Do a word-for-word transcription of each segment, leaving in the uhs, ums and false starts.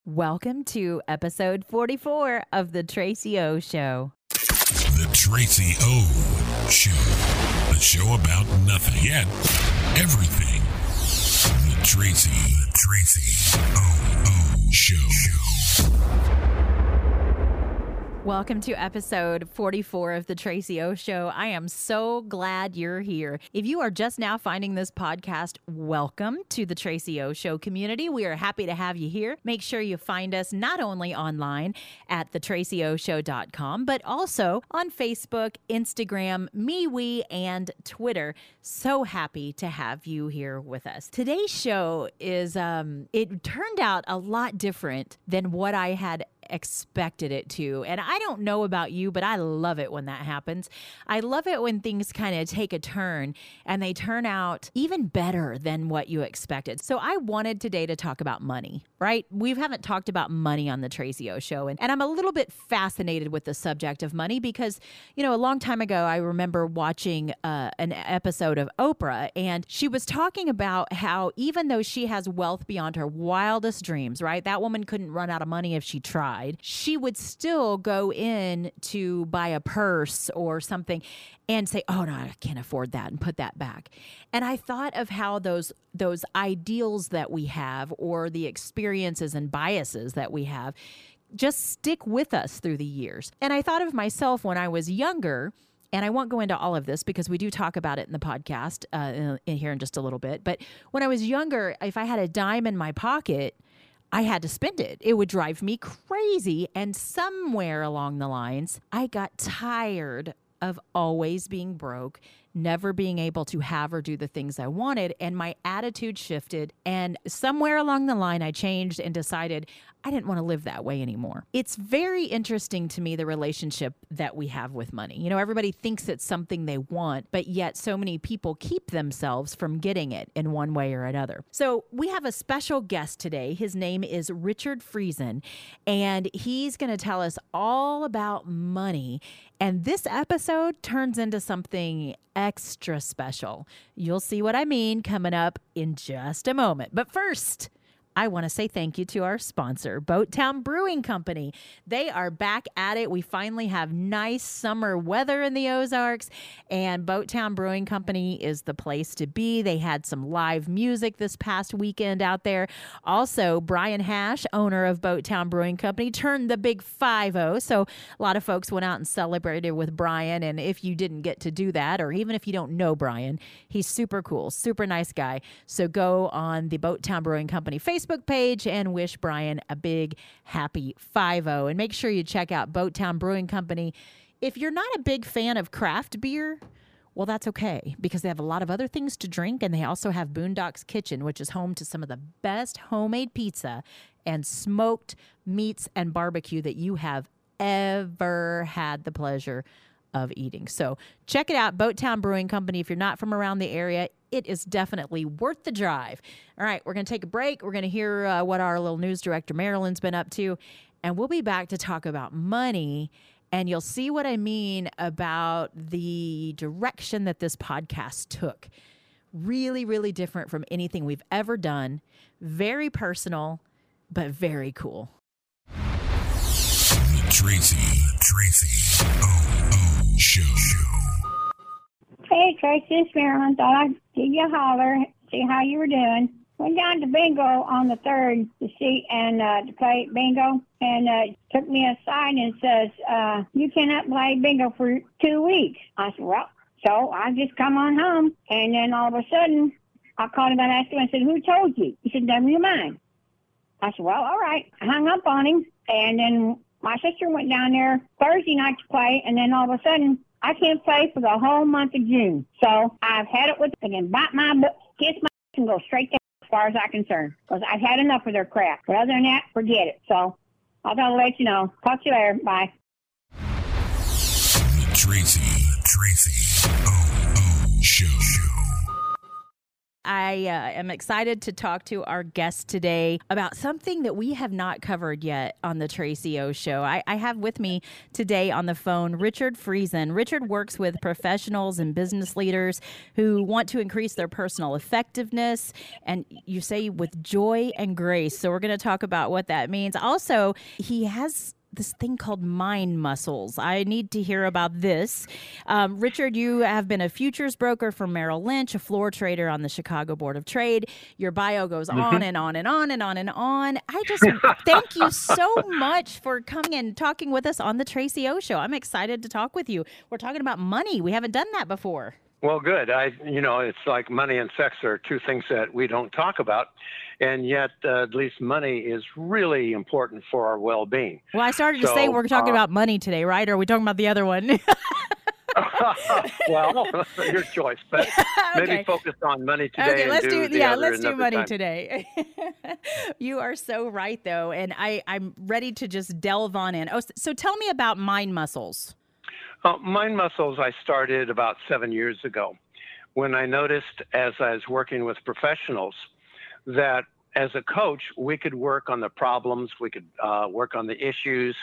Welcome to episode forty-four of The Tracy O Show. The Tracy O Show. A show about nothing yet everything. The Tracy, the Tracy O O Show. Welcome to episode forty-four of The Tracy O Show. I am so glad you're here. If you are just now finding this podcast, welcome to The Tracy O Show community. We are happy to have you here. Make sure you find us not only online at the tracy o show dot com, but also on Facebook, Instagram, MeWe, and Twitter. So happy to have you here with us. Today's show is, um, it turned out a lot different than what I had expected it to. And I don't know about you, but I love it when that happens. I love it when things kind of take a turn and they turn out even better than what you expected. So I wanted today to talk about money, right? We haven't talked about money on the Tracy O Show. And, and I'm a little bit fascinated with the subject of money because, you know, a long time ago, I remember watching uh, an episode of Oprah, and she was talking about how even though she has wealth beyond her wildest dreams, right? That woman couldn't run out of money if she tried. She would still go in to buy a purse or something and say, oh, no, I can't afford that, and put that back. And I thought of how those those ideals that we have or the experiences and biases that we have just stick with us through the years. And I thought of myself when I was younger. And I won't go into all of this because we do talk about it in the podcast uh, in, in here in just a little bit. But when I was younger, if I had a dime in my pocket, I had to spend it. It would drive me crazy. And somewhere along the lines, I got tired of always being broke, never being able to have or do the things I wanted. And my attitude shifted. And somewhere along the line, I changed and decided I didn't want to live that way anymore. It's very interesting to me, the relationship that we have with money. You know, everybody thinks it's something they want, but yet so many people keep themselves from getting it in one way or another. So we have a special guest today. His name is Richard Friesen, and he's going to tell us all about money. And this episode turns into something extra special. You'll see what I mean coming up in just a moment. But first, I want to say thank you to our sponsor, Boattown Brewing Company. They are back at it. We finally have nice summer weather in the Ozarks, and Boattown Brewing Company is the place to be. They had some live music this past weekend out there. Also, Brian Hash, owner of Boattown Brewing Company, turned the big five oh. So a lot of folks went out and celebrated with Brian. And if you didn't get to do that, or even if you don't know Brian, he's super cool, super nice guy. So go on the Boattown Brewing Company Facebook Facebook page and wish Brian a big happy five oh. And make sure you check out Boattown Brewing Company. If you're not a big fan of craft beer, well, that's okay, because they have a lot of other things to drink, and they also have Boondocks Kitchen, which is home to some of the best homemade pizza and smoked meats and barbecue that you have ever had the pleasure of eating. So check it out, Boattown Brewing Company. If you're not from around the area, it is definitely worth the drive. All right, we're going to take a break. We're going to hear uh, what our little news director, Marilyn's been up to, and we'll be back to talk about money. And you'll see what I mean about the direction that this podcast took. Really, really different from anything we've ever done. Very personal, but very cool. The Tracy, Tracy O O Show. Hey, Tracy, it's Marilyn. Thought I'd give you a holler, see how you were doing. Went down to bingo on the third to see and uh, to play bingo, and uh, took me aside and says, uh, you cannot play bingo for two weeks. I said, well, so I just come on home. And then all of a sudden, I called him and asked him, I said, who told you? He said, never mind. I said, well, all right. I hung up on him, and then my sister went down there Thursday night to play, and then all of a sudden, I can't play for the whole month of June. So I've had it with them and bite my butt, kiss my ass, and go straight down as far as I'm concerned. Because I've had enough of their crap. But other than that, forget it. So I'll try to let you know. Talk to you later. Bye. The Tracy, Tracy O O Show. I uh, am excited to talk to our guest today about something that we have not covered yet on the Tracy O Show. I, I have with me today on the phone Richard Friesen. Richard works with professionals and business leaders who want to increase their personal effectiveness, and you say with joy and grace. So we're going to talk about what that means. Also, he has this thing called mind muscles. I need to hear about this. Um, Richard, you have been a futures broker for Merrill Lynch, a floor trader on the Chicago Board of Trade. Your bio goes on mm-hmm. and on and on and on and on. I just thank you so much for coming and talking with us on the Tracy O Show. I'm excited to talk with you. We're talking about money. We haven't done that before. Well, good. I, you know, it's like money and sex are two things that we don't talk about, and yet uh, at least money is really important for our well-being. Well, I started to so, say we're talking uh, about money today, right? Or are we talking about the other one? Well, your choice, but maybe okay. focus on money today. Okay, let's and do, do yeah, let's do money time. today. You are so right, though, and I, I'm ready to just delve on in. Oh, so tell me about mind muscles. Uh, mind muscles I started about seven years ago when I noticed as I was working with professionals that as a coach, we could work on the problems, we could uh, work on the issues,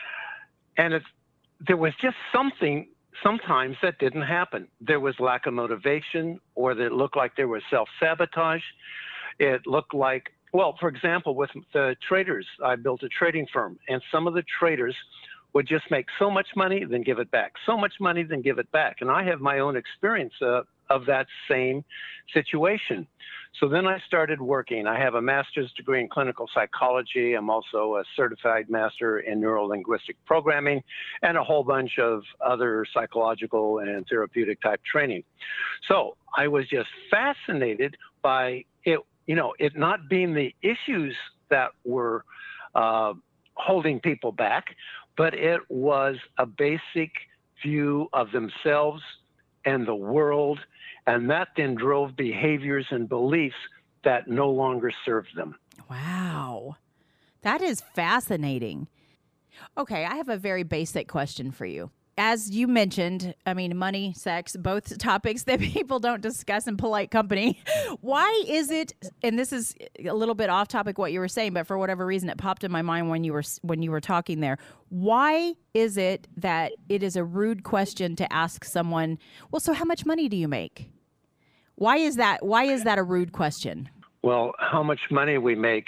and it, there was just something sometimes that didn't happen. There was lack of motivation, or that it looked like there was self-sabotage. It looked like, well, for example, with the traders, I built a trading firm, and some of the traders would just make so much money, then give it back. So much money, then give it back. And I have my own experience uh, of that same situation. So then I started working. I have a master's degree in clinical psychology. I'm also a certified master in neuro-linguistic programming and a whole bunch of other psychological and therapeutic type training. So I was just fascinated by it, you know, it not being the issues that were uh, holding people back, but it was a basic view of themselves and the world, and that then drove behaviors and beliefs that no longer served them. Wow. That is fascinating. Okay, I have a very basic question for you. As you mentioned, I mean, money, sex, both topics that people don't discuss in polite company. Why is it, and this is a little bit off topic what you were saying, but for whatever reason it popped in my mind when you were when you were talking there. Why is it that it is a rude question to ask someone, well, so how much money do you make? Why is that? Why is that a rude question? Well, how much money we make,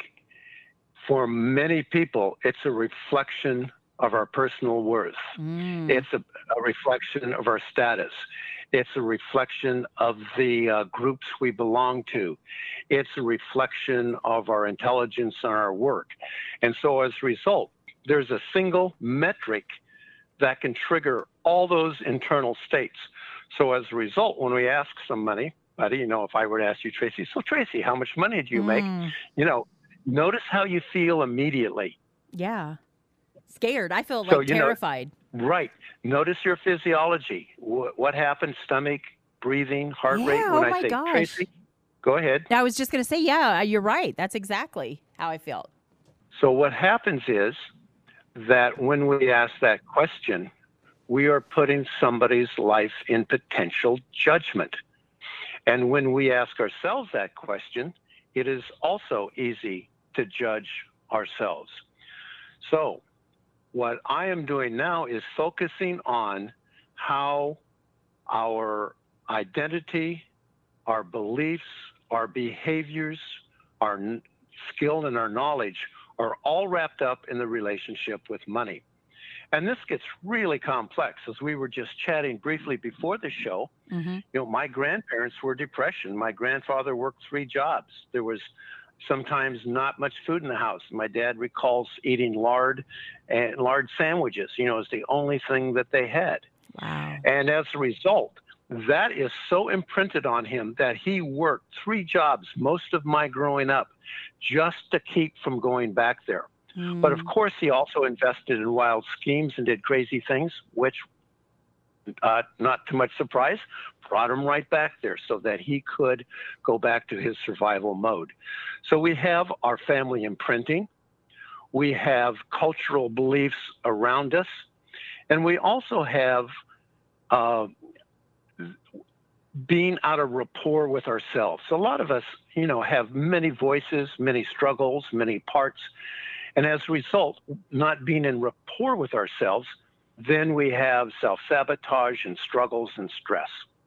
for many people, it's a reflection of our personal worth. Mm. It's a, a reflection of our status. It's a reflection of the uh, groups we belong to. It's a reflection of our intelligence and our work. And so as a result, there's a single metric that can trigger all those internal states. So as a result, when we ask somebody, buddy, you know, if I were to ask you, Tracy, so Tracy, how much money do you mm. make? You know, notice how you feel immediately. Yeah. Scared. I feel like so, terrified. Know, right. Notice your physiology. What, what happens? Stomach, breathing, heart yeah, rate. When oh I my say gosh. Tracy, go ahead. I was just going to say, yeah, you're right. That's exactly how I felt. So what happens is that when we ask that question, we are putting somebody's life in potential judgment. And when we ask ourselves that question, it is also easy to judge ourselves. So what I am doing now is focusing on how our identity, our beliefs, our behaviors, our n- skill and our knowledge are all wrapped up in the relationship with money. And this gets really complex. As we were just chatting briefly before the show, mm-hmm. you know, my grandparents were depression. My grandfather worked three jobs. There was sometimes not much food in the house. My dad recalls eating lard and lard sandwiches, you know, as the only thing that they had. Wow. And as a result, that is so imprinted on him that he worked three jobs most of my growing up just to keep from going back there. Mm. But of course, he also invested in wild schemes and did crazy things, which, uh, not too much surprise, brought him right back there so that he could go back to his survival mode. So we have our family imprinting, we have cultural beliefs around us, and we also have uh, being out of rapport with ourselves. A lot of us, you know, have many voices, many struggles, many parts. And as a result, not being in rapport with ourselves, then we have self-sabotage and struggles and stress.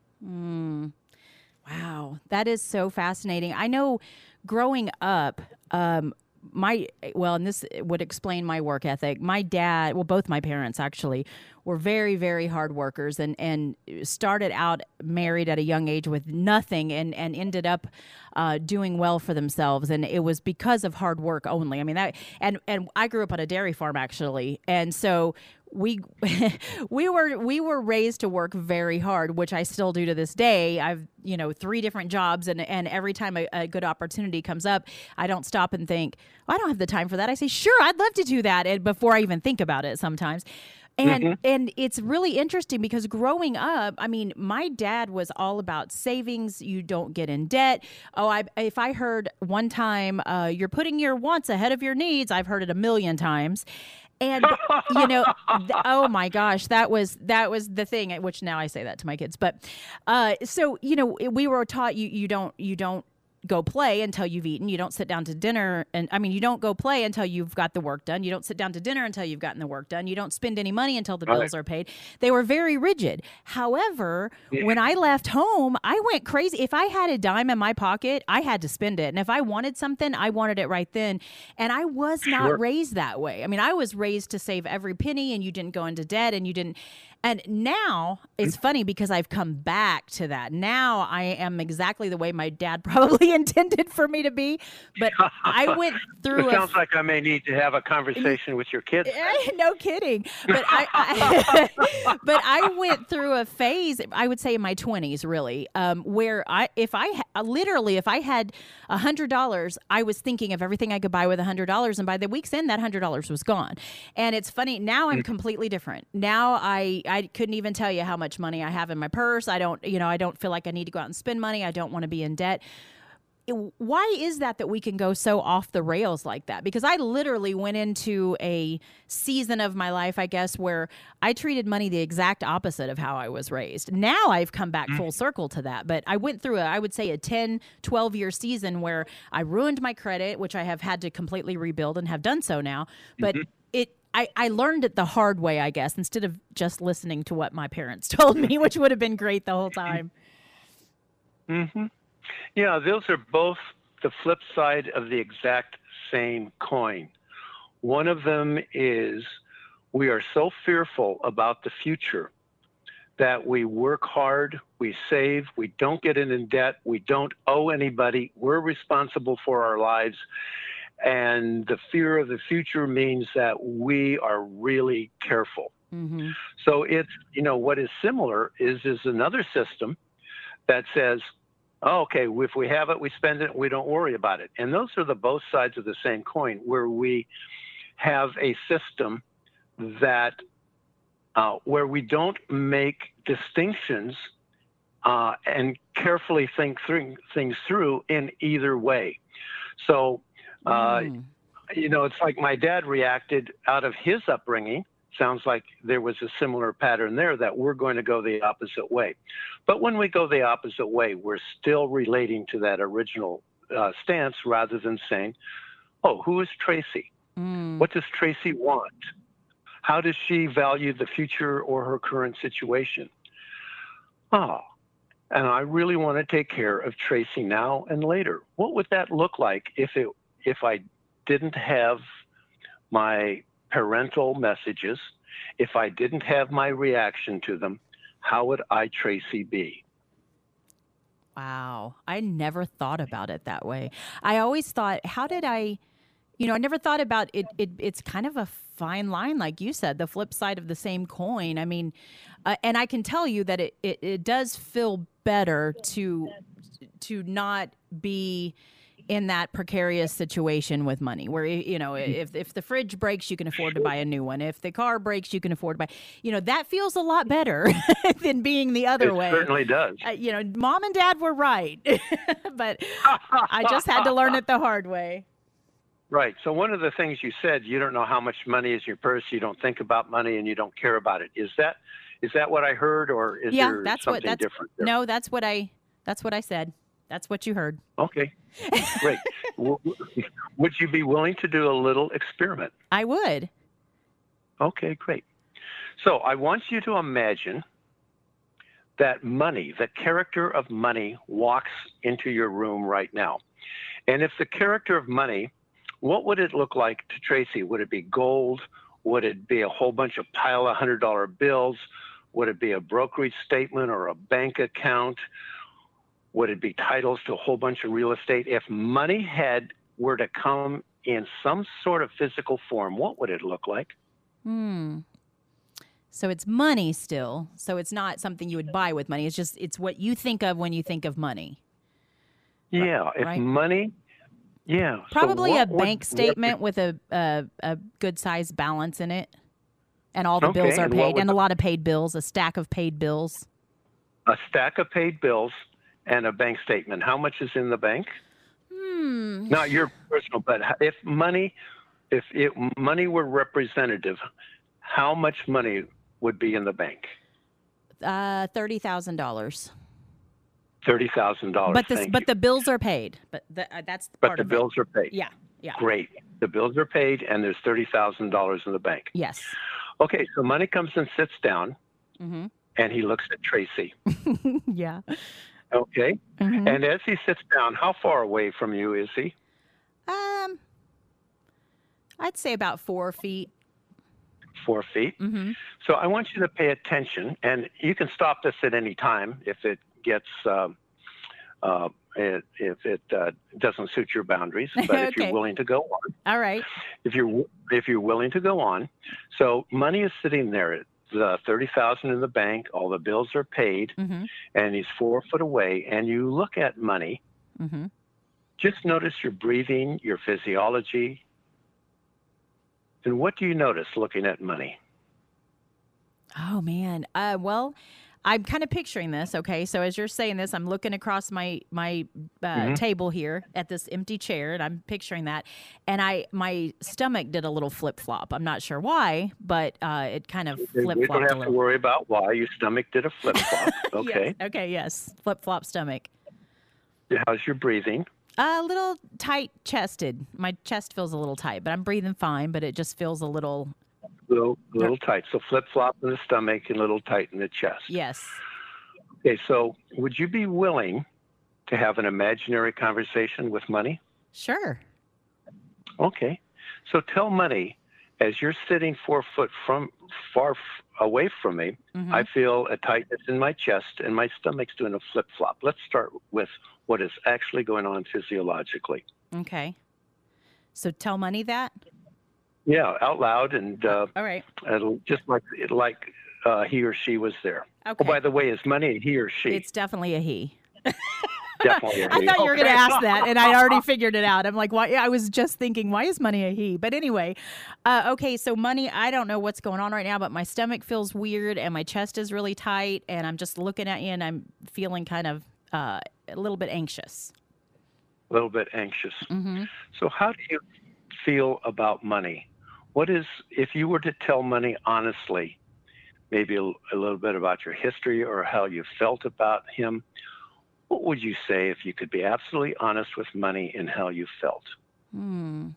Mm. Wow, that is so fascinating. I know growing up, um, my, well, and this would explain my work ethic. My dad, well, both my parents actually were very, very hard workers and, and started out married at a young age with nothing and, and ended up uh, doing well for themselves. And it was because of hard work only. I mean, that, and, and I grew up on a dairy farm actually. And so we, we were, we were raised to work very hard, which I still do to this day. I've, you know, three different jobs, and, and every time a, a good opportunity comes up, I don't stop and think, oh, I don't have the time for that. I say, sure, I'd love to do that. And before I even think about it sometimes. And mm-hmm. and it's really interesting because growing up, I mean, my dad was all about savings. You don't get in debt. Oh, I if I heard one time, uh, you're putting your wants ahead of your needs, I've heard it a million times. And, you know, th- oh my gosh, that was, that was the thing, which now I say that to my kids. But, uh, so, you know, we were taught you, you don't, you don't go play until you've eaten. You don't sit down to dinner. And I mean, you don't go play until you've got the work done. You don't sit down to dinner until you've gotten the work done. You don't spend any money until the Right. bills are paid. They were very rigid. However, Yeah. when I left home, I went crazy. If I had a dime in my pocket, I had to spend it. And if I wanted something, I wanted it right then. And I was not Sure. raised that way. I mean, I was raised to save every penny, and you didn't go into debt, and you didn't. And now it's funny because I've come back to that. Now I am exactly the way my dad probably intended for me to be. But I went through It a sounds like I may need to have a conversation with your kids. no kidding. But I, I but I went through a phase, I would say in my twenties, really, um, where I, if I ha- literally, if I had a hundred dollars, I was thinking of everything I could buy with a hundred dollars, and by the week's end, that hundred dollars was gone. And it's funny now. I'm completely different now. I I couldn't even tell you how much money I have in my purse. I don't, you know, I don't feel like I need to go out and spend money. I don't want to be in debt. It, why is that that we can go so off the rails like that? Because I literally went into a season of my life, I guess, where I treated money the exact opposite of how I was raised. Now I've come back full circle to that. But I went through, a, I would say, a ten, twelve year season where I ruined my credit, which I have had to completely rebuild and have done so now. But mm-hmm. it, I, I learned it the hard way, I guess, instead of just listening to what my parents told me, which would have been great the whole time. Mm-hmm. Yeah, those are both the flip side of the exact same coin. One of them is we are so fearful about the future that we work hard, we save, we don't get in debt, we don't owe anybody, we're responsible for our lives. And the fear of the future means that we are really careful. Mm-hmm. So it's, you know, what is similar is, is another system that says, oh, okay, if we have it, we spend it, we don't worry about it. And those are the both sides of the same coin, where we have a system that, uh, where we don't make distinctions uh, and carefully think through, things through in either way. So, Uh, mm. you know, it's like my dad reacted out of his upbringing. Sounds like there was a similar pattern there, that we're going to go the opposite way. But when we go the opposite way, we're still relating to that original uh, stance rather than saying, oh, who is Tracy? Mm. What does Tracy want? How does she value the future or her current situation? Oh, and I really want to take care of Tracy now and later. What would that look like if it if I didn't have my parental messages, if I didn't have my reaction to them, how would I, Tracy, be? Wow. I never thought about it that way. I always thought, how did I, you know, I never thought about it. it it's kind of a fine line, like you said, the flip side of the same coin. I mean, uh, and I can tell you that it, it, it does feel better to, to not be in that precarious situation with money where, you know, if, if the fridge breaks, you can afford to buy a new one. If the car breaks, you can afford to buy, you know, that feels a lot better than being the other it way. It certainly does. Uh, you know, mom and dad were right, but I just had to learn it the hard way. Right. So one of the things you said, you don't know how much money is in your purse, you don't think about money, and you don't care about it. Is that, Is that what I heard, or is Yeah, there that's something what that's different there? No, that's what I that's what I said. That's what you heard. Okay, great. W- w- Would you be willing to do a little experiment? I would. Okay, great. So I want you to imagine that money, the character of money, walks into your room right now. And if the character of money, what would it look like to Tracy? Would it be gold? Would it be a whole bunch of pile of one hundred dollar bills? Would it be a brokerage statement or a bank account? Would it be titles to a whole bunch of real estate? If money had were to come in some sort of physical form, what would it look like? Hmm. So it's money still. So it's not something you would buy with money. It's just it's what you think of when you think of money. Yeah, if right? money, yeah. So Probably a what would- bank statement with a a, a good sized balance in it, and all the Okay, bills are and what paid, would and a the- lot of paid bills, a stack of paid bills. A stack of paid bills and a bank statement. How much is in the bank? Hmm. Not your personal, but if money, if it money were representative, how much money would be in the bank? Uh, thirty thousand dollars. Thirty thousand dollars. But the Thank but you. the bills are paid. But the, uh, that's but part the of bills are paid. it. Yeah. Yeah. Great. The bills are paid, and there's thirty thousand dollars in the bank. Yes. Okay, so money comes and sits down, Mm-hmm. and he looks at Tracy. Yeah. Okay, Mhm. and as he sits down, how far away from you is he? Um, I'd say about four feet. Four feet. Mm-hmm. So I want you to pay attention, and you can stop this at any time if it gets um, uh, it, if it uh, doesn't suit your boundaries. But if Okay. you're willing to go on, All right. if you're if you're willing to go on, so money is sitting there. The thirty thousand in the bank, all the bills are paid, Mm-hmm. and he's four foot away. And you look at money. Mm-hmm. Just notice your breathing, your physiology. And what do you notice looking at money? Oh man. Uh, well, I'm kind of picturing this. Okay, so as you're saying this, I'm looking across my my uh, Mhm. table here at this empty chair, and I'm picturing that, and I my stomach did a little flip flop. I'm not sure why, but uh, it kind of flip We don't flopped a have to little. worry about why your stomach did a flip flop. Okay. Yes. Okay. Yes. Flip flop stomach. How's your breathing? A little tight chested. My chest feels a little tight, but I'm breathing fine. But it just feels a little. Little, little tight. So flip flop in the stomach and a little tight in the chest. Yes. Okay. So would you be willing to have an imaginary conversation with money? Sure. Okay. So tell money, as you're sitting four foot from far f- away from me, Mhm. I feel a tightness in my chest and my stomach's doing a flip flop. Let's start with what is actually going on physiologically. Okay. So tell money that. Yeah, out loud and uh, All right. it'll, just like like uh, he or she was there. Okay. Oh, by the way, is money he or she? It's definitely a he. Definitely a I he. thought you were going to Okay. ask that, and I already figured it out. I'm like, why? I was just thinking, why is money a he? But anyway, uh, okay. So money, I don't know what's going on right now, but my stomach feels weird, and my chest is really tight, and I'm just looking at you, and I'm feeling kind of uh, a little bit anxious. A little bit anxious. Mm-hmm. So how do you feel about money? What is, if you were to tell money honestly, maybe a, a little bit about your history or how you felt about him, what would you say if you could be absolutely honest with money and how you felt? Hmm.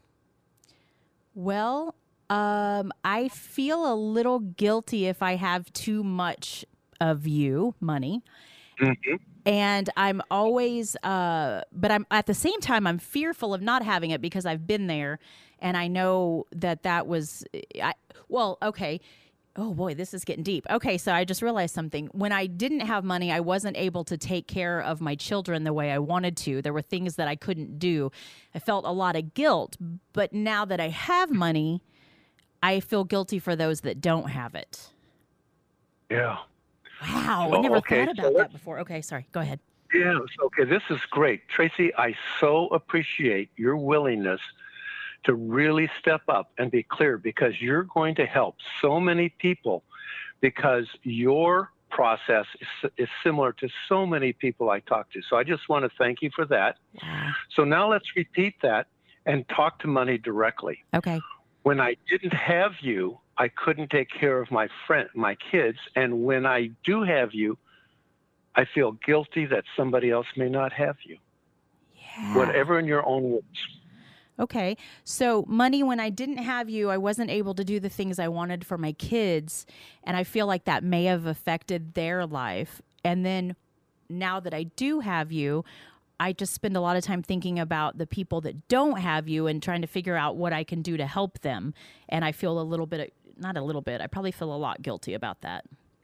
Well, um, I feel a little guilty if I have too much of you, money. Mm-hmm. And I'm always, uh, but I'm at the same time, I'm fearful of not having it because I've been there and I know that that was, I, well, okay. Oh boy, this is getting deep. Okay, so I just realized something. When I didn't have money, I wasn't able to take care of my children the way I wanted to. There were things that I couldn't do. I felt a lot of guilt. But now that I have money, I feel guilty for those that don't have it. Yeah. Wow, I Oh, never okay, thought so about that let's- before. Okay, sorry. Go ahead. Yeah. Okay. This is great. Tracy, I so appreciate your willingness to really step up and be clear because you're going to help so many people because your process is, is similar to so many people I talk to. So I just want to thank you for that. Wow. So now let's repeat that and talk to money directly. Okay. When I didn't have you, I couldn't take care of my friend, my kids, and when I do have you, I feel guilty that somebody else may not have you. Yeah. Whatever in your own words. Okay. So money, when I didn't have you, I wasn't able to do the things I wanted for my kids. And I feel like that may have affected their life. And then now that I do have you, I just spend a lot of time thinking about the people that don't have you and trying to figure out what I can do to help them. And I feel a little bit, not a little bit, I probably feel a lot guilty about that.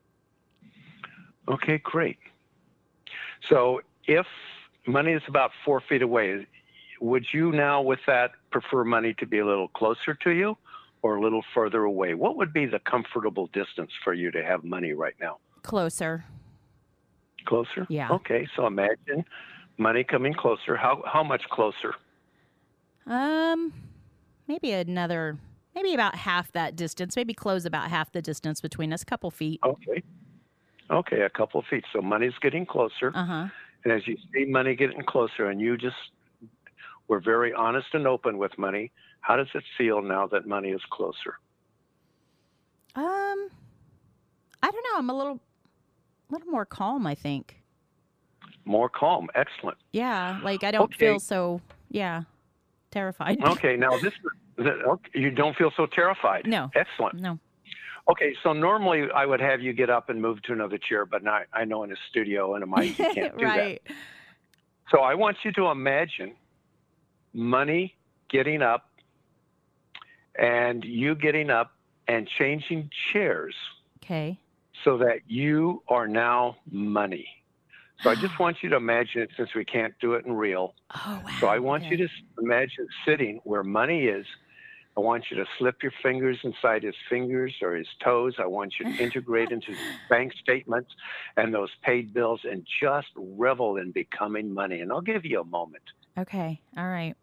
Okay, great. So if money is about four feet away, would you now with that prefer money to be a little closer to you or a little further away? What would be the comfortable distance for you to have money right now? Closer. Closer? Yeah. Okay, so imagine money coming closer. How how much closer? Um, maybe another, maybe about half that distance, maybe close about half the distance between us, couple feet. Okay. Okay, a couple of feet. So money's getting closer. Uh-huh. And as you see money getting closer and you just were very honest and open with money, how does it feel now that money is closer? Um, I don't know. I'm a little, little more calm, I think. More calm. Excellent. Yeah, like I don't Okay. feel so, yeah, terrified. Okay, now this, the, okay, you don't feel so terrified. No. Excellent. No. Okay, so normally I would have you get up and move to another chair, but now I know in a studio and a mic you can't do Right. that. So I want you to imagine money getting up and you getting up and changing chairs Okay. so that you are now money. So I just want you to imagine it since we can't do it in real. Oh, wow. So I want okay. you to s- imagine sitting where money is. I want you to slip your fingers inside his fingers or his toes. I want you to integrate into his bank statements and those paid bills and just revel in becoming money. And I'll give you a moment. Okay. All right.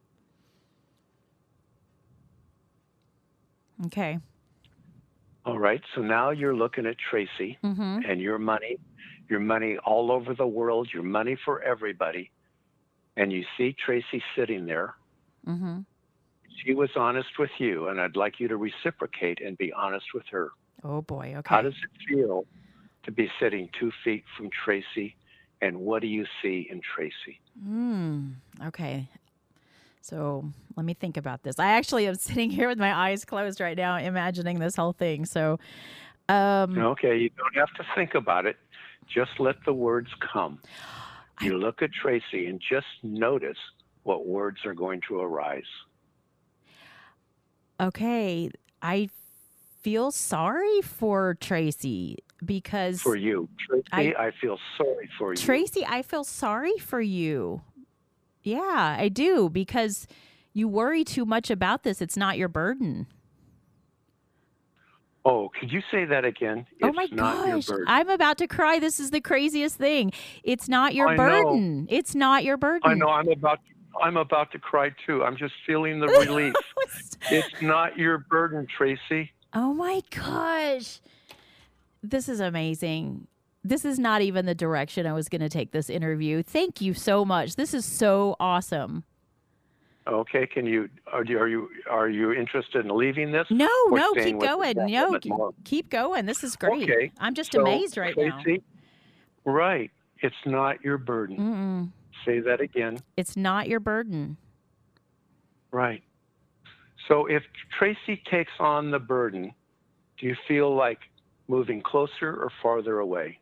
Okay. All right. So now you're looking at Tracy Mm-hmm. and your money, your money all over the world, your money for everybody. And you see Tracy sitting there. Mm-hmm. She was honest with you, and I'd like you to reciprocate and be honest with her. Oh, boy. Okay. How does it feel to be sitting two feet from Tracy, and what do you see in Tracy? Mm, okay. So let me think about this. I actually am sitting here with my eyes closed right now, imagining this whole thing. So, um, Okay, you don't have to think about it. Just let the words come. You look at Tracy and just notice what words are going to arise. okay. I feel sorry for Tracy because For you, Tracy, I- I, feel sorry for you. Tracy, I feel sorry for you. Yeah, I do, because you worry too much about this. It's not your burden. Oh, could you say that again? Oh It's my not your gosh, burden. I'm about to cry. This is the craziest thing. It's not your I know. burden. It's not your burden. I know I'm about I'm about to cry too. I'm just feeling the relief. It's not your burden, Tracy. Oh my gosh. This is amazing. This is not even the direction I was going to take this interview. Thank you so much. This is so awesome. Okay, can you are you are you, are you interested in leaving this? No, or no, staying keep with us going. for a No, moment keep, more? keep going. This is great. Okay, I'm just so, amazed right now. Tracy, right. It's not your burden. Mm-mm. Say that again. It's not your burden. Right. So if Tracy takes on the burden, do you feel like moving closer or farther away?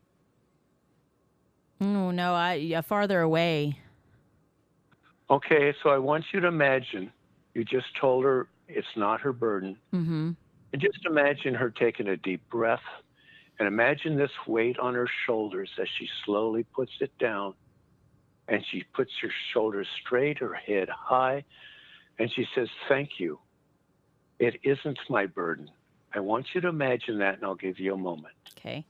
Oh, no, I yeah, farther away. Okay, so I want you to imagine you just told her it's not her burden. Mm-hmm. And just imagine her taking a deep breath and imagine this weight on her shoulders as she slowly puts it down and she puts her shoulders straight, her head high, and she says, thank you. It isn't my burden. I want you to imagine that, and I'll give you a moment. Okay.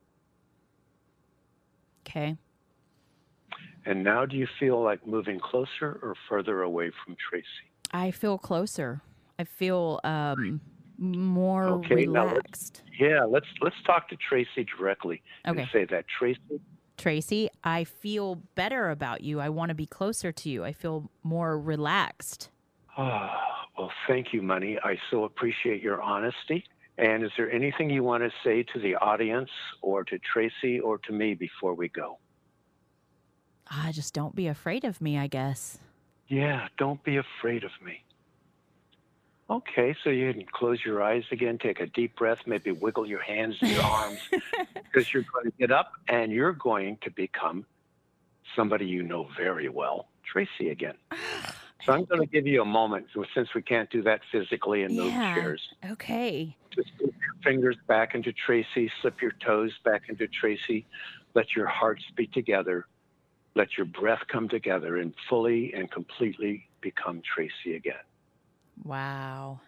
Okay. And now do you feel like moving closer or further away from Tracy? I feel closer. I feel um, more Okay, now let's- relaxed. Yeah, let's let's talk to Tracy directly Okay. and say that. Tracy, Tracy, I feel better about you. I want to be closer to you. I feel more relaxed. oh, well, thank you, Money. I so appreciate your honesty And is there anything you want to say to the audience or to Tracy or to me before we go? Ah, just don't be afraid of me, I guess. Yeah, don't be afraid of me. Okay, so you can close your eyes again, take a deep breath, maybe wiggle your hands and your arms, because you're going to get up and you're going to become somebody you know very well, Tracy again. So I'm going to give you a moment, since we can't do that physically in those Yeah. chairs. Okay. Just slip your fingers back into Tracy, slip your toes back into Tracy, let your hearts be together, let your breath come together and fully and completely become Tracy again. Wow.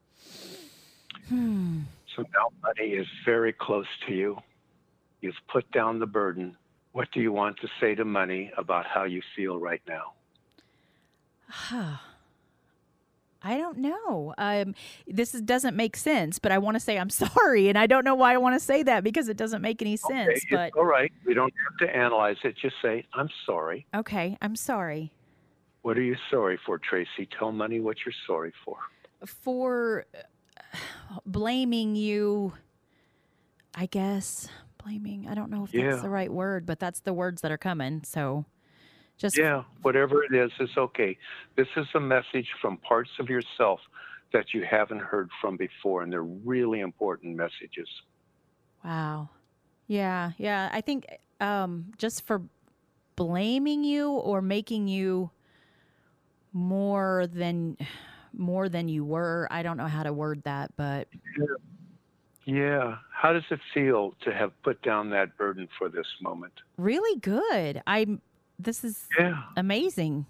Hmm. So now money is very close to you. You've put down the burden. What do you want to say to money about how you feel right now? I don't know. Um, this is, doesn't make sense, but I want to say I'm sorry, and I don't know why I want to say that because it doesn't make any sense. Okay, But it's all right. We don't have to analyze it. Just say, I'm sorry. okay, I'm sorry What are you sorry for, Tracy? Tell money what you're sorry for. for blaming you. I guess blaming. I don't know if Yeah. that's the right word, but that's the words that are coming. So just Yeah, whatever it is, it's okay. This is a message from parts of yourself that you haven't heard from before, and they're really important messages. wow. Yeah, yeah. I think um, just for blaming you or making you more than more than you were. I don't know how to word that, but Yeah. How does it feel to have put down that burden for this moment? really good. I'm this is Yeah. amazing.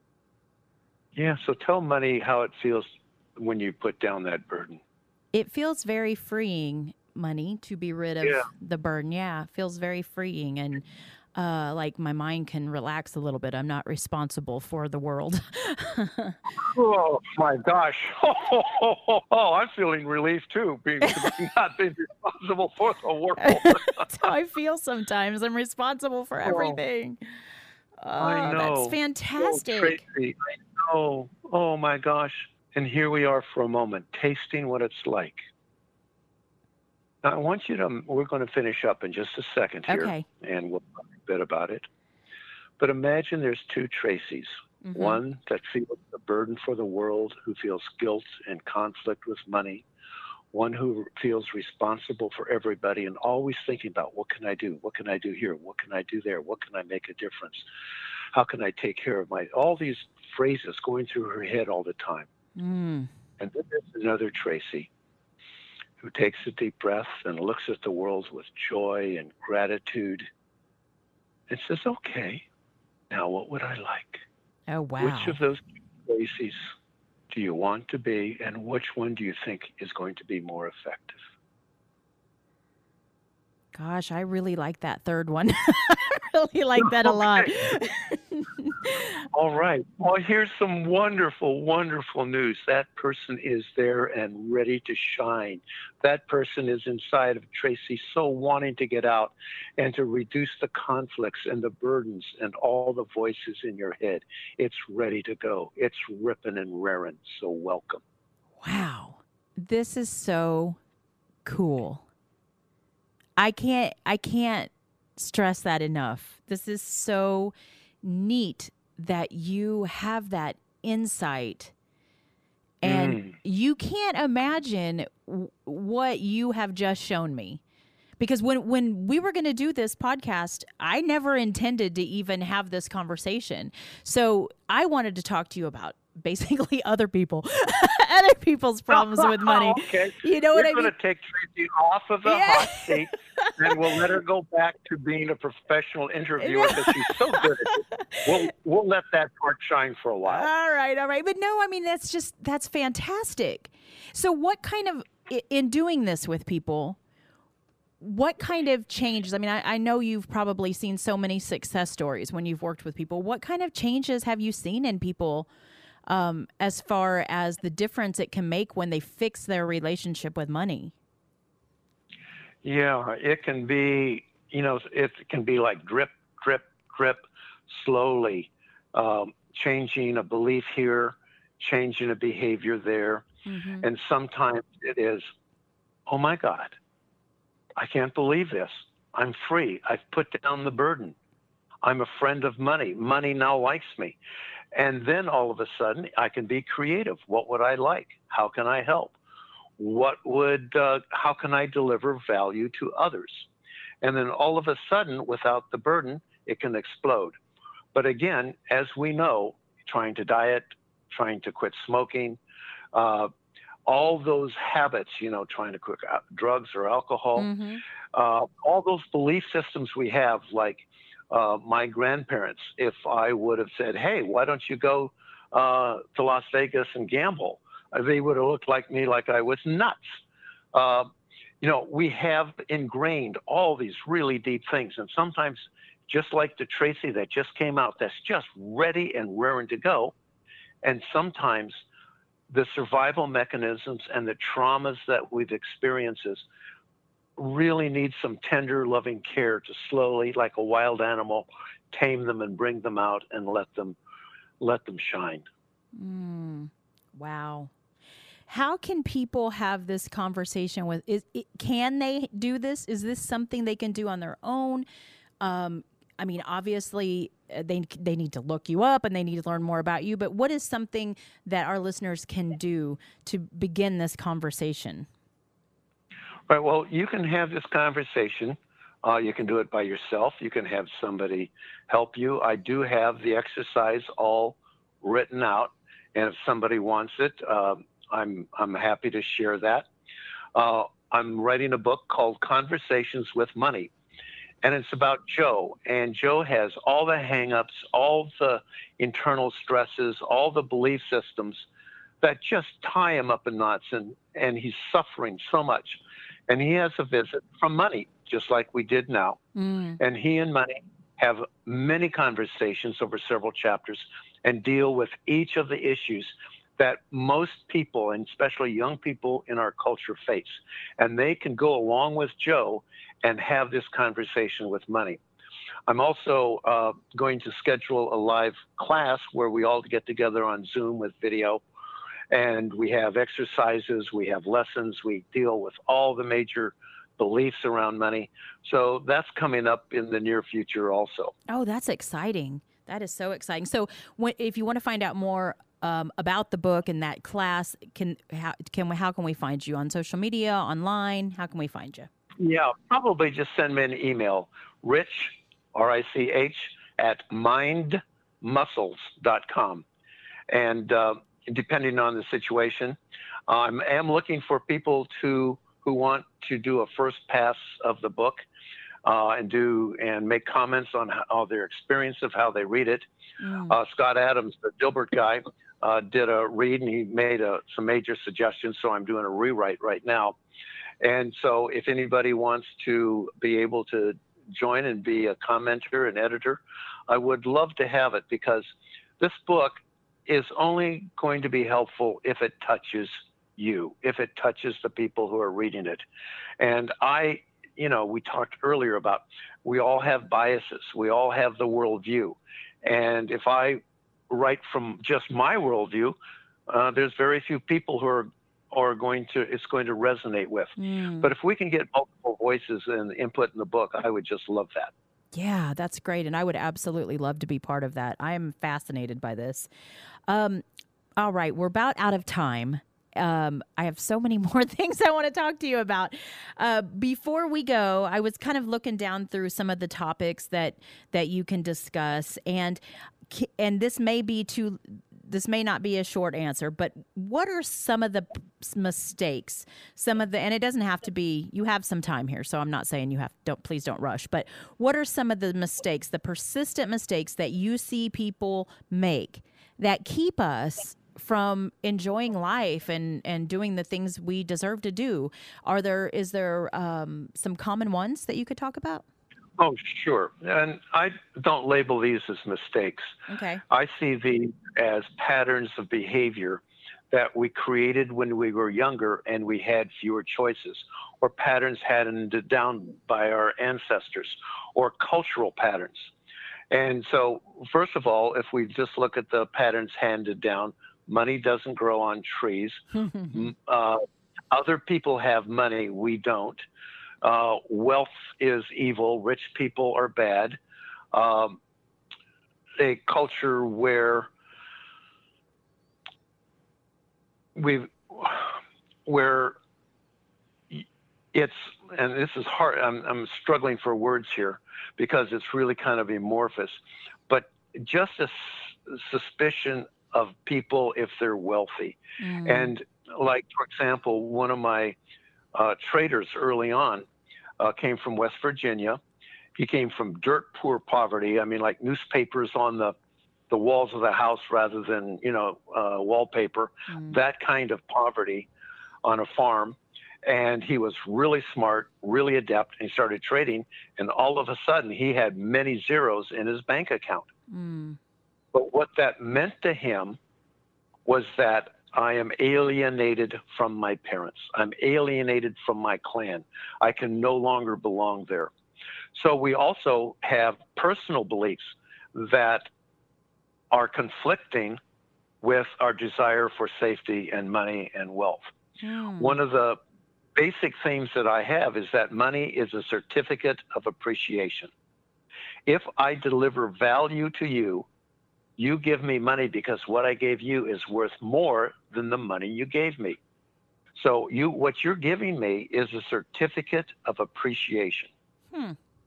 Yeah. So tell money how it feels when you put down that burden. It feels very freeing, money, to be rid of Yeah. the burden. Yeah, it feels very freeing and uh like my mind can relax a little bit. I'm not responsible for the world. Oh my gosh! Oh, I'm feeling relief too, being not being responsible for the world. That's how I feel sometimes. I'm responsible for everything. Oh, I know. that's Oh, fantastic. Tracy, I know. Oh my gosh! And here we are for a moment, tasting what it's like. Now, I want you to. We're going to finish up in just a second here, Okay. and we'll talk a bit about it. But imagine there's two Tracys. Mhm. One that feels the burden for the world, who feels guilt and conflict with money. One who feels responsible for everybody and always thinking about, what can I do? What can I do here? What can I do there? What can I make a difference? How can I take care of my, all these phrases going through her head all the time. Mm. And then there's another Tracy who takes a deep breath and looks at the world with joy and gratitude and says, okay, now what would I like? Oh, wow. Which of those Tracys do you want to be, and which one do you think is going to be more effective? Gosh, I really like that third one. I really like that a lot. All right. Well, here's some wonderful, wonderful news. That person is there and ready to shine. That person is inside of Tracy, so wanting to get out and to reduce the conflicts and the burdens and all the voices in your head. It's ready to go. It's ripping and raring. So welcome. Wow. This is so cool. I can't I can't stress that enough. This is so neat that you have that insight, and Mm. you can't imagine w- what you have just shown me. Because when when we were going to do this podcast, I never intended to even have this conversation. So I wanted to talk to you about basically other people, other people's problems with money. Okay. You know We're what I going mean? to take Tracy off of the Yeah. hot seat, and we'll let her go back to being a professional interviewer because she's so good at it. We'll, we'll let that part shine for a while. All right, all right. But no, I mean, that's just, that's fantastic. So what kind of, i- in doing this with people, what kind of changes? I mean, I, I know you've probably seen so many success stories when you've worked with people. What kind of changes have you seen in people um, as far as the difference it can make when they fix their relationship with money? Yeah, it can be, you know, it can be like drip, drip, drip, slowly, um, changing a belief here, changing a behavior there. Mm-hmm. And sometimes it is oh my God, I can't believe this. I'm free. I've put down the burden. I'm a friend of money. Money now likes me. And then all of a sudden, I can be creative. What would I like? How can I help? What would, uh, how can I deliver value to others? And then all of a sudden, without the burden, it can explode. But again, as we know, trying to diet, trying to quit smoking, uh, all those habits, you know, trying to quit drugs or alcohol, mm-hmm. uh, all those belief systems we have, like uh, my grandparents, if I would have said, hey, why don't you go uh, to Las Vegas and gamble? They would have looked like me like I was nuts. Uh, you know, we have ingrained all these really deep things. And sometimes, just like the Tracy that just came out, that's just ready and raring to go. And sometimes the survival mechanisms and the traumas that we've experienced really need some tender, loving care to slowly, like a wild animal, tame them and bring them out and let them let them shine. Mm, wow. How can people have this conversation with, is it, can they do this? Is this something they can do on their own? Um, I mean, obviously they they need to look you up and they need to learn more about you, but what is something that our listeners can do to begin this conversation? Right. Well, you can have this conversation. Uh, you can do it by yourself. You can have somebody help you. I do have the exercise all written out, and if somebody wants it, uh, I'm I'm happy to share that. Uh, I'm writing a book called Conversations with Money, and it's about Joe. And Joe has all the hang-ups, all the internal stresses, all the belief systems that just tie him up in knots, and, and he's suffering so much. And he has a visit from Money, just like we did now. Mm. And he and Money have many conversations over several chapters and deal with each of the issues that most people, and especially young people in our culture, face. And they can go along with Joe and have this conversation with Money. I'm also uh, going to schedule a live class where we all get together on Zoom with video, and we have exercises, we have lessons, we deal with all the major beliefs around money. So that's coming up in the near future also. Oh, that's exciting. That is so exciting. So when, if you want to find out more um, about the book and that class, can how, can we, how can we find you on social media, online? How can we find you? Yeah, probably just send me an email, Rich, R I C H, at mind muscles dot com. And uh, depending on the situation, I um, am looking for people to who want to do a first pass of the book uh, and do and make comments on how their experience of how they read it. Mm. Uh, Scott Adams, the Dilbert guy, uh, did a read and he made a, some major suggestions. So I'm doing a rewrite right now. And so if anybody wants to be able to join and be a commenter and editor, I would love to have it, because this book is only going to be helpful if it touches you, if it touches the people who are reading it. And I, you know, we talked earlier about we all have biases. We all have the worldview. And if I write from just my worldview, uh, there's very few people who are are going to, it's going to resonate with. Mm. But if we can get multiple voices and input in the book, I would just love that. Yeah, that's great. And I would absolutely love to be part of that. I am fascinated by this. Um, all right, we're about out of time. Um, I have so many more things I want to talk to you about. Uh, before we go, I was kind of looking down through some of the topics that that you can discuss, and and this may be too. This may not be a short answer, but what are some of the mistakes? Some of the, and it doesn't have to be. You have some time here, so I'm not saying you have. Don't please don't rush. But what are some of the mistakes, the persistent mistakes that you see people make that keep us from enjoying life and, and doing the things we deserve to do? Are there, is there um, some common ones that you could talk about? Oh, sure. And I don't label these as mistakes. Okay. I see these as patterns of behavior that we created when we were younger and we had fewer choices, or patterns handed down by our ancestors, or cultural patterns. And so, first of all, if we just look at the patterns handed down, money doesn't grow on trees. uh, Other people have money, we don't. Uh, wealth is evil. Rich people are bad. Um, a culture where we, where it's, and this is hard. I'm, I'm struggling for words here because it's really kind of amorphous, but just a s- suspicion of people if they're wealthy. Mm. And like, for example, one of my uh, traders early on uh, came from West Virginia. He came from dirt poor poverty. I mean, like newspapers on the, the walls of the house rather than, you know, uh, wallpaper, Mm. that kind of poverty on a farm. And he was really smart, really adept, and he started trading. And all of a sudden, he had many zeros in his bank account. Mm. But what that meant to him was that I am alienated from my parents. I'm alienated from my clan. I can no longer belong there. So we also have personal beliefs that are conflicting with our desire for safety and money and wealth. Mm. One of the basic themes that I have is that money is a certificate of appreciation. If I deliver value to you, you give me money because what I gave you is worth more than the money you gave me. So you, what you're giving me is a certificate of appreciation. Hmm.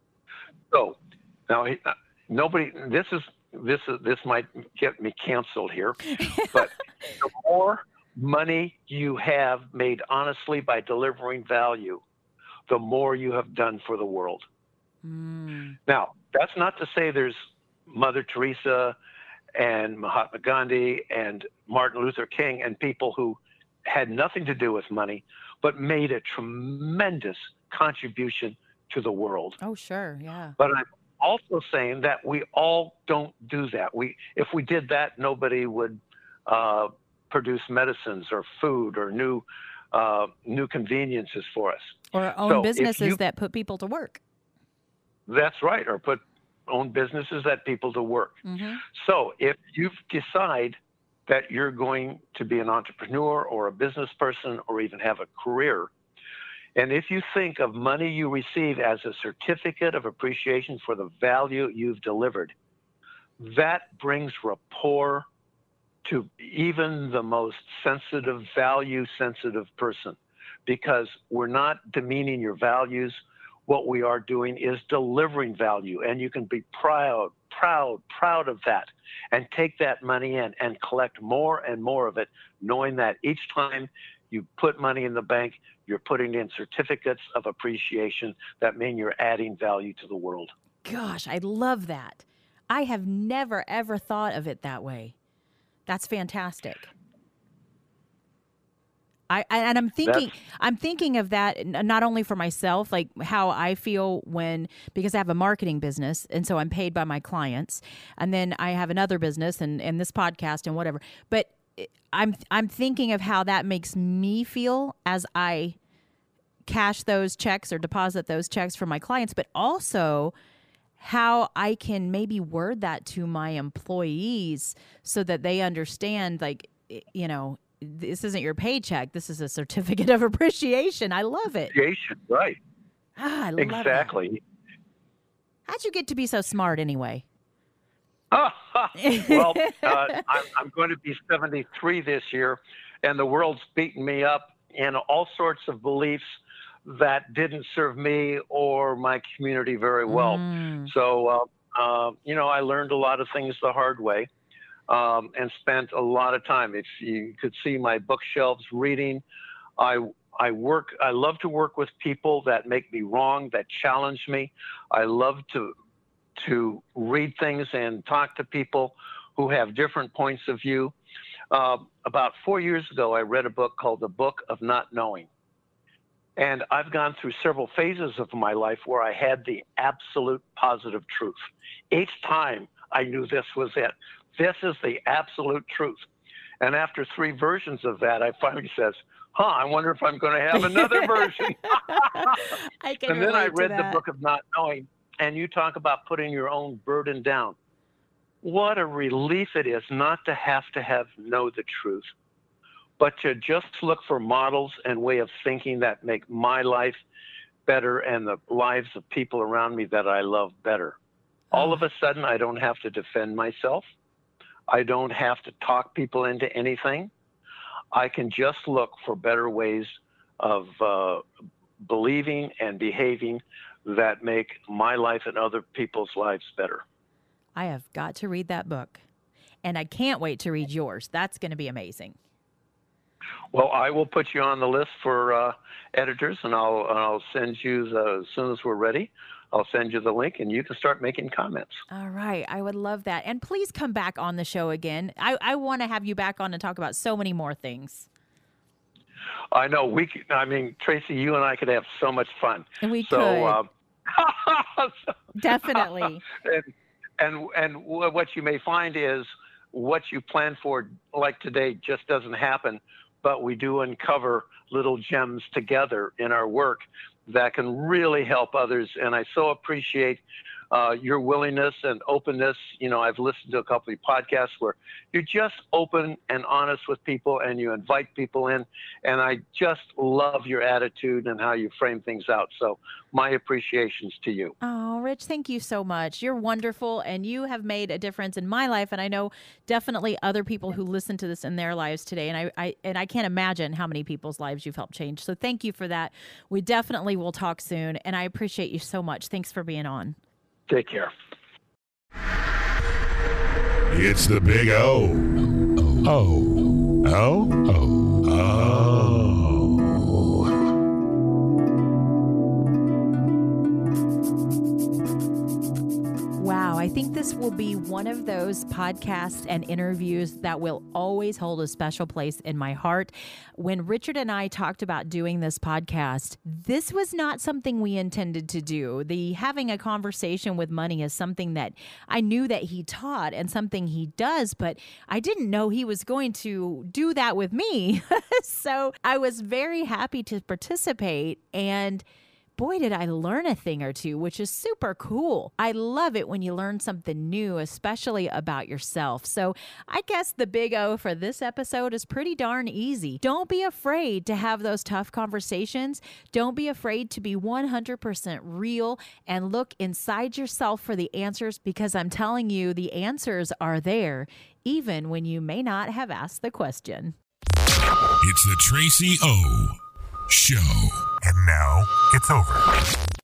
So now uh, nobody, this is, this is, this might get me canceled here, but the more money you have made honestly by delivering value, the more you have done for the world. Mm. Now, that's not to say there's Mother Teresa and Mahatma Gandhi and Martin Luther King and people who had nothing to do with money, but made a tremendous contribution to the world. Oh, sure. Yeah. But I'm also saying that we all don't do that. We, if we did that, nobody would uh, produce medicines or food or new, uh, new conveniences for us. Or own So if businesses you- that put people to work. That's right, or put own businesses that people to work. Mm-hmm. So if you decide that you're going to be an entrepreneur or a business person or even have a career, and if you think of money you receive as a certificate of appreciation for the value you've delivered, that brings rapport to even the most sensitive, value-sensitive person, because we're not demeaning your values. What we are doing is delivering value, and you can be proud, proud, proud of that, and take that money in and collect more and more of it, knowing that each time you put money in the bank, you're putting in certificates of appreciation that mean you're adding value to the world. Gosh, I love that. I have never, ever thought of it that way. That's fantastic. I, and I'm thinking, That's, I'm thinking of that n- not only for myself, like how I feel when, because I have a marketing business and so I'm paid by my clients, and then I have another business and, and this podcast and whatever. But I'm, I'm thinking of how that makes me feel as I cash those checks or deposit those checks for my clients, but also how I can maybe word that to my employees so that they understand, like, you know, this isn't your paycheck. This is a certificate of appreciation. I love it. appreciation, right? Ah, I love Exactly. that. How'd you get to be so smart anyway? Well, uh, I'm, I'm going to be seventy-three this year, and the world's beaten me up in all sorts of beliefs that didn't serve me or my community very well. Mm. So, uh, uh, you know, I learned a lot of things the hard way. Um, and spent a lot of time. If you could see my bookshelves reading, I I work. I love to work with people that make me wrong, that challenge me. I love to to read things and talk to people who have different points of view. Uh, about four years ago, I read a book called The Book of Not Knowing, and I've gone through several phases of my life where I had the absolute positive truth. Each time I knew this was it. This is the absolute truth. And after three versions of that, I finally says, huh, I wonder if I'm going to have another version. I can And then I relate to read the that. Book of Not Knowing, and you talk about putting your own burden down. What a relief it is not to have to have know the truth. but to just look for models and way of thinking that make my life better and the lives of people around me that I love better. All of a sudden, I don't have to defend myself. I don't have to talk people into anything. I can just look for better ways of uh, believing and behaving that make my life and other people's lives better. I have got to read that book, and I can't wait to read yours. That's going to be amazing. Well, I will put you on the list for uh, editors, and I'll I'll send you the, as soon as we're ready. I'll send you the link, and you can start making comments. All right. I would love that. And please come back on the show again. I, I want to have you back on and talk about so many more things. I know. We. Could, I mean, Tracy, you and I could have so much fun. And we so, could. Um, Definitely. and, and, and what you may find is what you plan for, like today, just doesn't happen. But we do uncover little gems together in our work that can really help others. And I so appreciate uh, your willingness and openness. You know, I've listened to a couple of podcasts where you're just open and honest with people and you invite people in. And I just love your attitude and how you frame things out. So my appreciations to you. Oh, Rich, thank you so much. You're wonderful, and you have made a difference in my life, and I know definitely other people who listen to this in their lives today, and I, I and I can't imagine how many people's lives you've helped change. So thank you for that. We definitely will talk soon, and I appreciate you so much. Thanks for being on. Take care. It's the Big O. Oh. Oh. Oh. Oh. Wow, I think this will be one of those podcasts and interviews that will always hold a special place in my heart. When Richard and I talked about doing this podcast, this was not something we intended to do. The having a conversation with money is something that I knew that he taught and something he does, but I didn't know he was going to do that with me. So I was very happy to participate, and boy, did I learn a thing or two, which is super cool. I love it when you learn something new, especially about yourself. So I guess the big O for this episode is pretty darn easy. Don't be afraid to have those tough conversations. Don't be afraid to be one hundred percent real and look inside yourself for the answers, because I'm telling you, the answers are there, even when you may not have asked the question. It's the Tracy O Show. And now it's over.